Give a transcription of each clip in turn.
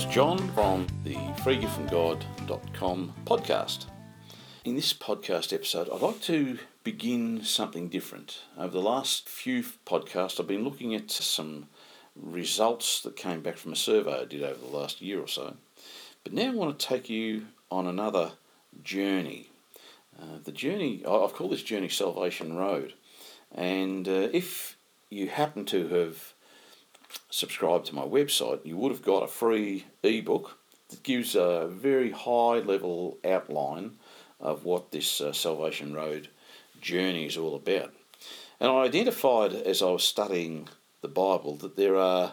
John from the freegiftfromgod.com podcast. In this podcast episode, I'd like to begin something different. Over the last few podcasts, I've been looking at some results that came back from a survey I did over the last year or so. But now I want to take you on another journey. The journey, I've called this journey Salvation Road. And if you happen to have subscribed to my website, you would have got a free ebook that gives a very high level outline of what this Salvation Road journey is all about. And I identified as I was studying the Bible that there are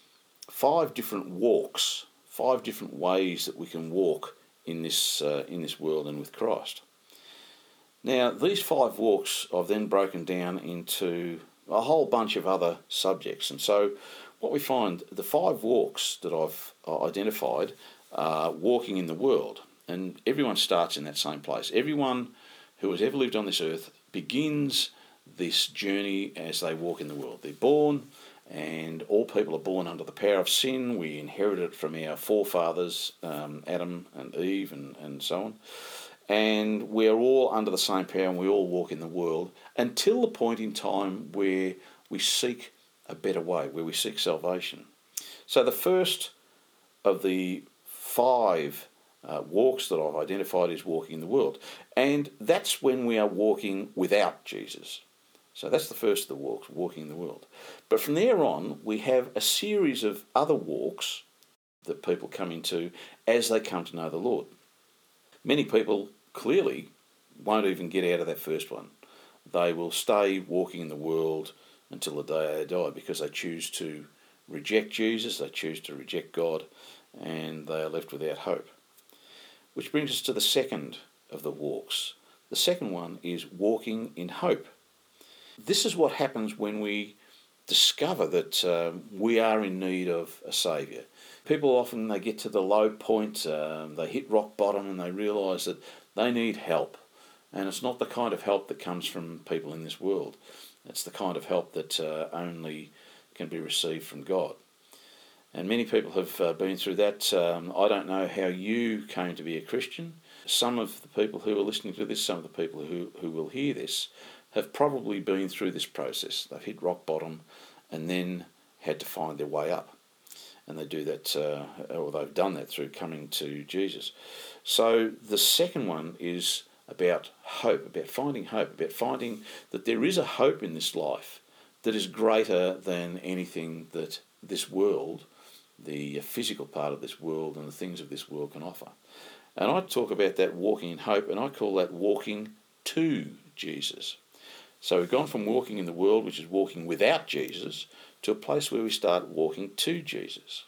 5 different walks, 5 different ways that we can walk in this world and with Christ. Now, these 5 walks I've then broken down into a whole bunch of other subjects. And so what we find, the 5 walks that I've identified are walking in the world. And everyone starts in that same place. Everyone who has ever lived on this earth begins this journey as they walk in the world. They're born, and all people are born under the power of sin. We inherit it from our forefathers, Adam and Eve and so on. And we're all under the same power, and we all walk in the world until the point in time where we seek a better way, where we seek salvation. So the first of the 5 walks that I've identified is walking in the world. And that's when we are walking without Jesus. So that's the first of the walks, walking in the world. But from there on, we have a series of other walks that people come into as they come to know the Lord. Many people clearly won't even get out of that first one. They will stay walking in the world until the day they die because they choose to reject Jesus, they choose to reject God, and they are left without hope. Which brings us to the second of the walks. The second one is walking in hope. This is what happens when we discover that we are in need of a saviour. People often, they get to the low point, they hit rock bottom and they realise that they need help. And it's not the kind of help that comes from people in this world. It's the kind of help that only can be received from God. And many people have been through that. I don't know how you came to be a Christian. Some of the people who are listening to this, some of the people who will hear this, have probably been through this process. They've hit rock bottom and then had to find their way up. And they do that, or they've done that through coming to Jesus. So the second one is about hope, about finding that there is a hope in this life that is greater than anything that this world, the physical part of this world and the things of this world can offer. And I talk about that walking in hope, and I call that walking to Jesus. So we've gone from walking in the world, which is walking without Jesus, to a place where we start walking to Jesus.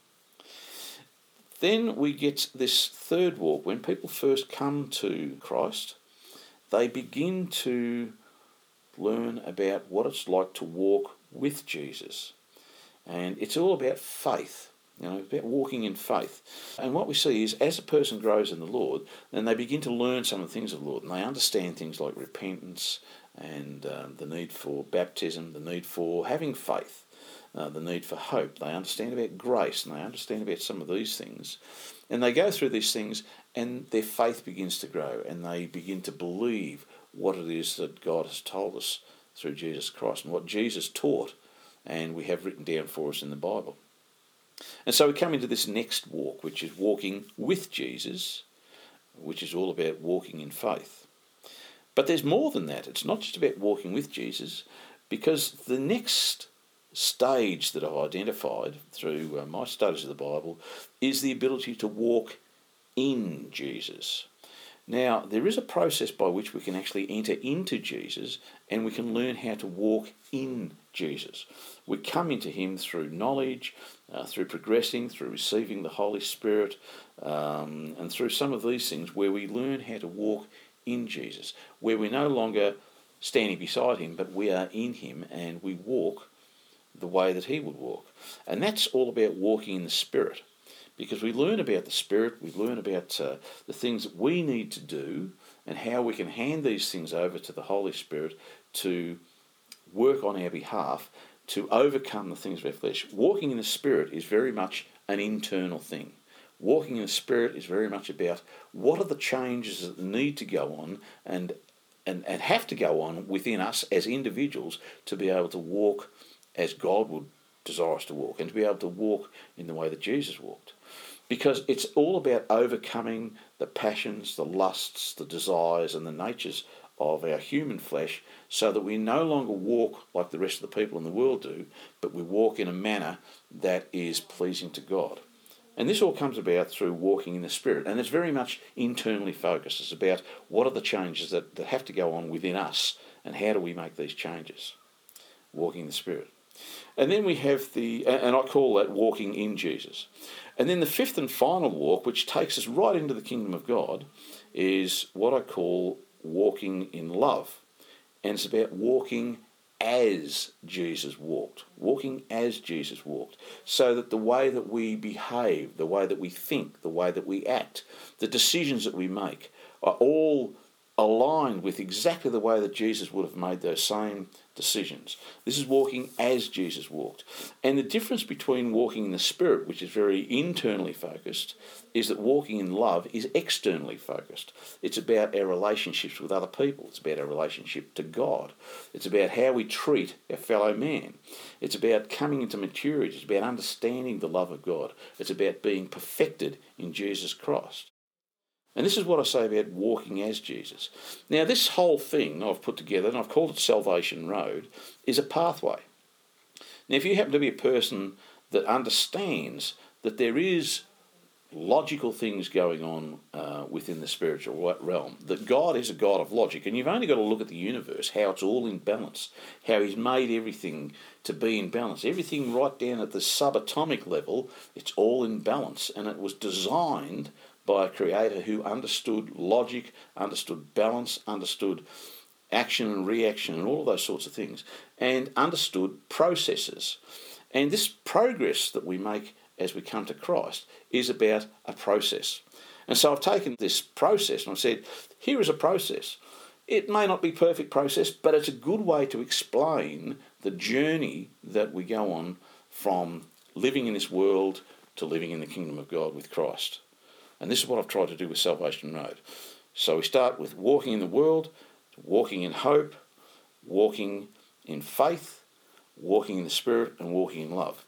Then we get this third walk. When people first come to Christ, they begin to learn about what it's like to walk with Jesus. And it's all about faith, about walking in faith. And what we see is as a person grows in the Lord, then they begin to learn some of the things of the Lord. And they understand things like repentance and the need for baptism, the need for having faith. The need for hope. They understand about grace, and they understand about some of these things. And they go through these things, and their faith begins to grow, and they begin to believe what it is that God has told us through Jesus Christ, and what Jesus taught, and we have written down for us in the Bible. And so we come into this next walk, which is walking with Jesus, which is all about walking in faith. But there's more than that. It's not just about walking with Jesus, because the next stage that I've identified through my studies of the Bible is the ability to walk in Jesus. Now, there is a process by which we can actually enter into Jesus, and we can learn how to walk in Jesus. We come into him through knowledge, through progressing, through receiving the Holy Spirit, and through some of these things where we learn how to walk in Jesus, where we're no longer standing beside him, but we are in him and we walk the way that he would walk. And that's all about walking in the Spirit, because we learn about the Spirit, we learn about the things that we need to do and how we can hand these things over to the Holy Spirit to work on our behalf to overcome the things of our flesh. Walking in the Spirit is very much an internal thing. Walking in the Spirit is very much about what are the changes that need to go on and have to go on within us as individuals to be able to walk as God would desire us to walk, and to be able to walk in the way that Jesus walked. Because it's all about overcoming the passions, the lusts, the desires and the natures of our human flesh, so that we no longer walk like the rest of the people in the world do, but we walk in a manner that is pleasing to God. And this all comes about through walking in the Spirit, and it's very much internally focused. It's about what are the changes that have to go on within us, and how do we make these changes? Walking in the Spirit. And then we have and I call that walking in Jesus. And then the fifth and final walk, which takes us right into the kingdom of God, is what I call walking in love. And it's about walking as Jesus walked. Walking as Jesus walked. So that the way that we behave, the way that we think, the way that we act, the decisions that we make are all aligned with exactly the way that Jesus would have made those same decisions. This is walking as Jesus walked. And the difference between walking in the Spirit, which is very internally focused, is that walking in love is externally focused. It's about our relationships with other people. It's about our relationship to God. It's about how we treat our fellow man. It's about coming into maturity. It's about understanding the love of God. It's about being perfected in Jesus Christ. And this is what I say about walking as Jesus. Now, this whole thing I've put together, and I've called it Salvation Road, is a pathway. Now, if you happen to be a person that understands that there is logical things going on within the spiritual realm, that God is a God of logic, and you've only got to look at the universe, how it's all in balance, how He's made everything to be in balance. Everything right down at the subatomic level, it's all in balance, and it was designed by a creator who understood logic, understood balance, understood action and reaction and all of those sorts of things, and understood processes. And this progress that we make as we come to Christ is about a process. And so I've taken this process and I've said, here is a process. It may not be a perfect process, but it's a good way to explain the journey that we go on from living in this world to living in the kingdom of God with Christ. And this is what I've tried to do with Salvation Road. So we start with walking in the world, walking in hope, walking in faith, walking in the Spirit, and walking in love.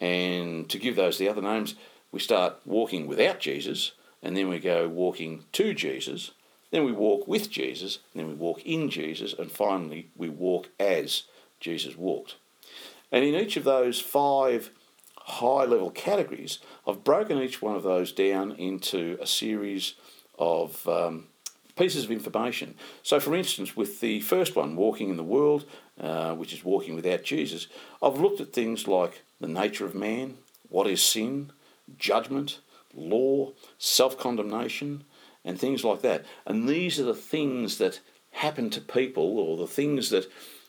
And to give those the other names, we start walking without Jesus, and then we go walking to Jesus, then we walk with Jesus, then we walk in Jesus, and finally we walk as Jesus walked. And in each of those 5 high-level categories, I've broken each one of those down into a series of pieces of information. So, for instance, with the first one, walking in the world, which is walking without Jesus, I've looked at things like the nature of man, what is sin, judgment, law, self-condemnation, and things like that. And these are the things that happen to people, or the things that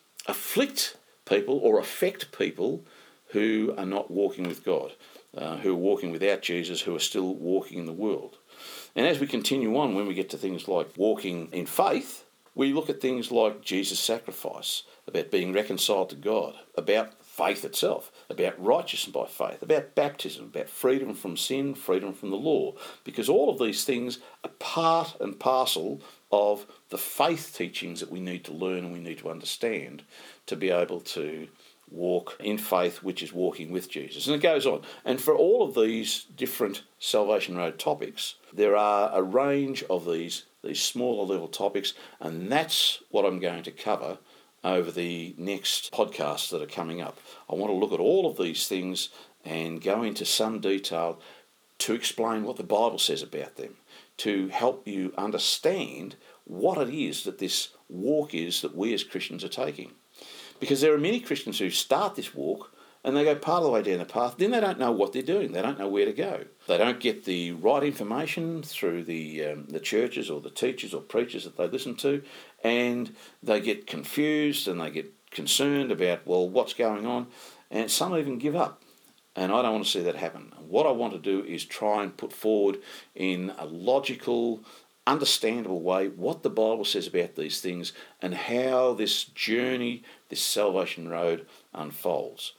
afflict people or affect people who are not walking with God, who are walking without Jesus, who are still walking in the world. And as we continue on, when we get to things like walking in faith, we look at things like Jesus' sacrifice, about being reconciled to God, about faith itself, about righteousness by faith, about baptism, about freedom from sin, freedom from the law, because all of these things are part and parcel of the faith teachings that we need to learn and we need to understand to be able to walk in faith, which is walking with Jesus. And it goes on. And for all of these different Salvation Road topics, there are a range of these smaller level topics, and that's what I'm going to cover over the next podcasts that are coming up. I want to look at all of these things and go into some detail to explain what the Bible says about them, to help you understand what it is that this walk is that we as Christians are taking. Because there are many Christians who start this walk and they go part of the way down the path, then they don't know what they're doing. They don't know where to go. They don't get the right information through the churches or the teachers or preachers that they listen to, and they get confused and they get concerned about, well, what's going on, and some even give up. And I don't want to see that happen. What I want to do is try and put forward in a logical, understandable way what the Bible says about these things and how this journey, this Salvation Road, unfolds.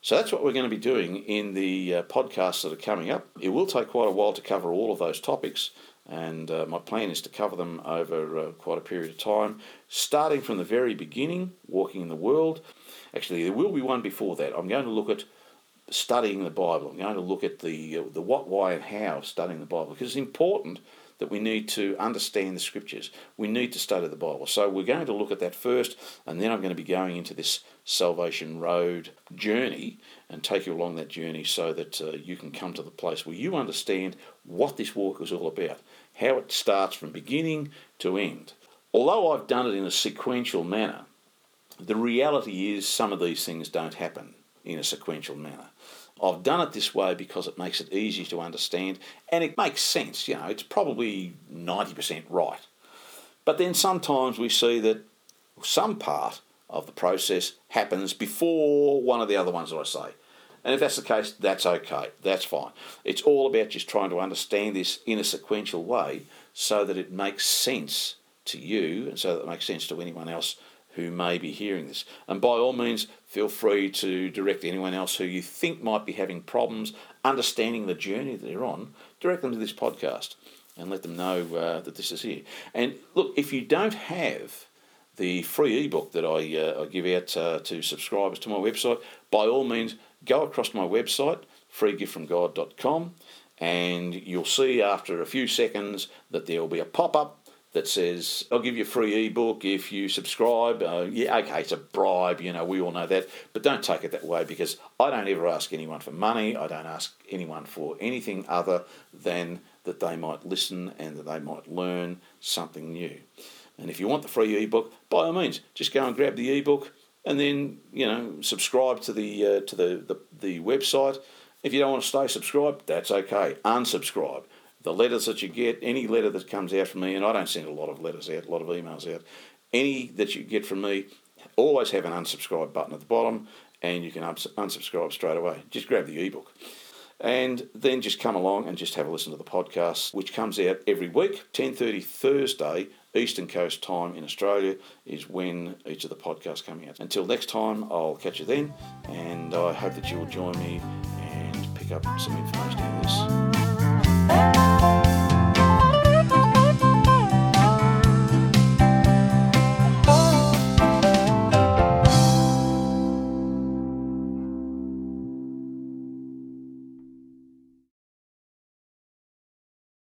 So that's what we're going to be doing in the podcasts that are coming up. It will take quite a while to cover all of those topics, and my plan is to cover them over quite a period of time, starting from the very beginning, walking in the world. Actually, there will be one before that. I'm going to look at studying the Bible. I'm going to look at the what, why, and how of studying the Bible, because it's important that we need to understand the Scriptures. We need to study the Bible. So we're going to look at that first, and then I'm going to be going into this Salvation Road journey and take you along that journey so that you can come to the place where you understand what this walk is all about, how it starts from beginning to end. Although I've done it in a sequential manner, the reality is some of these things don't happen in a sequential manner. I've done it this way because it makes it easy to understand, and it makes sense. It's probably 90% right. But then sometimes we see that some part of the process happens before one of the other ones that I say. And if that's the case, that's okay. That's fine. It's all about just trying to understand this in a sequential way so that it makes sense to you and so that it makes sense to anyone else who may be hearing this. And by all means, feel free to direct anyone else who you think might be having problems understanding the journey that they're on, direct them to this podcast and let them know that this is here. And look, if you don't have the free ebook that I give out to subscribers to my website, by all means, go across to my website, freegiftfromgod.com, and you'll see after a few seconds that there will be a pop-up that says, I'll give you a free ebook if you subscribe. Yeah, okay, it's a bribe, we all know that. But don't take it that way, because I don't ever ask anyone for money. I don't ask anyone for anything other than that they might listen and that they might learn something new. And if you want the free ebook, by all means, just go and grab the ebook and then, subscribe to the website. If you don't want to stay subscribed, that's okay. Unsubscribe. The letters that you get, any letter that comes out from me, and I don't send a lot of letters out, a lot of emails out, any that you get from me, always have an unsubscribe button at the bottom, and you can unsubscribe straight away. Just grab the ebook. And then just come along and just have a listen to the podcast, which comes out every week. 10:30 Thursday, Eastern Coast time in Australia is when each of the podcasts coming out. Until next time, I'll catch you then, and I hope that you will join me and pick up some information in this.